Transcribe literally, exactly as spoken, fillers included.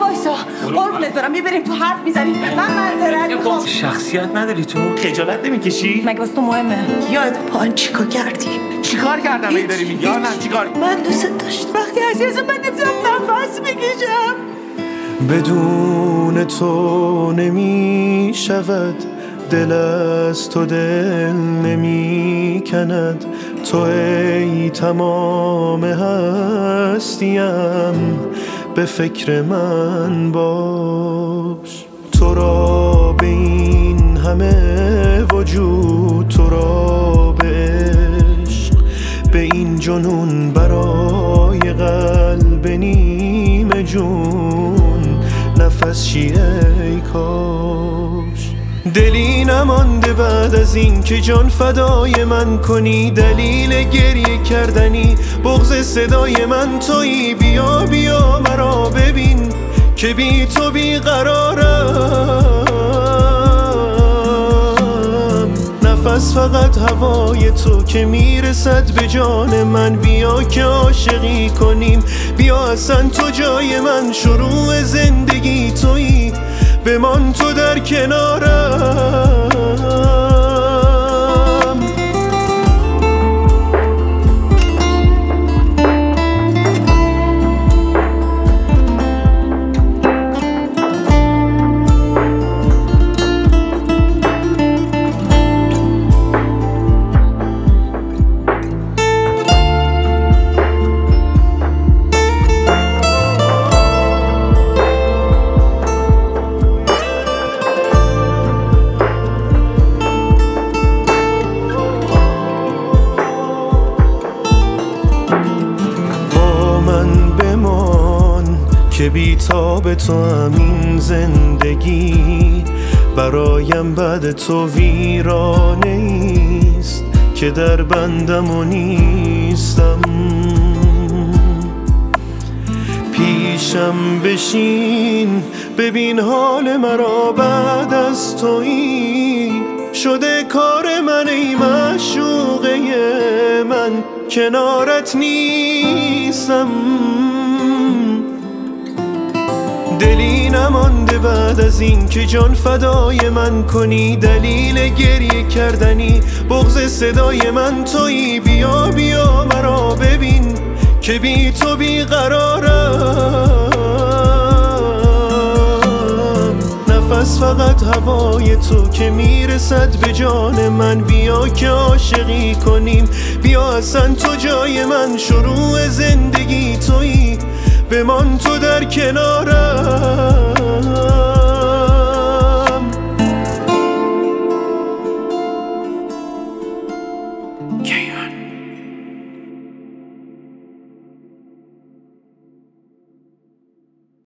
وایسا قربونت برم میبریم تو حرف میزنیم. من معذرت میخوام. شخصیت نداری تو؟ خجالت نمیکشی؟ مگه واسه تو مهمه؟ یاد پان چیکار کردی؟ چیکار کردم ای داری میگی؟ نه چیکار؟ من دوست داشتم وقتی عزیزم من نمیتونم نفس بکشم. بدون تو نمی شود دل از تو دل نمی کند. تو ای تمام هستیم به فکر من باش. تو را به این همه وجود، تو را به عشق، به این جنون برای قلب نیمه جون نفس چی ای کاش. دلی نمانده بعد از این که جان فدای من کنی. دلیل گریه کردنی بغض صدای من تویی. بیا بیا مرا ببین که بی تو بی قرارم. نفس فقط هوای تو که میرسد به جان من. بیا که عاشقی کنیم، بیا اصلا تو جای من. شروع زندگی تویی، بمان تو در کنارم. که بی تاب تو همین زندگی برایم بعد تو ویرانه ایست. که در بندم و نیستم، پیشم بشین ببین حال مرا بعد از تو. این شده کار من ای معشوقه من، کنارت نیستم. دلی نمانده بعد از این که جان فدای من کنی. دلیل گریه کردنی بغض صدای من تویی. بیا بیا مرا ببین که بی تو بی قرارم. نفس فقط هوای تو که میرسد به جان من. بیا که عاشقی کنیم، بیا اصلا تو جای من. شروع زندگی تویی، بمان تو در کنارم.